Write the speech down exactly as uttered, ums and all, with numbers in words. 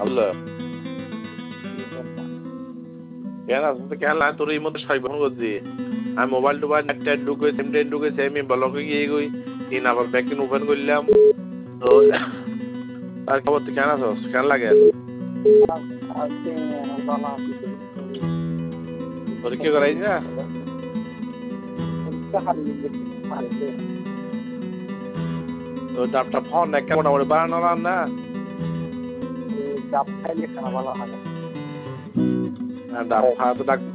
বুঝলো কেন কেন তোর এই মধ্যে ছয় ফোন করছি আমি মোবাইল টোবাইল একটা ঢুকে সিম টেন ঢুকে আমি ব্লকে গিয়ে গই তিন আবার ব্যাকইন ওপেন করলাম তো আর খবর তুই কেন আছো কেন লাগে তোর কি করাই না তো ডাবটা ফোন একটা মোটামুটি বানানো না ডাব খাইলে খানা ভালো হয় না ডাব খাওয়া তো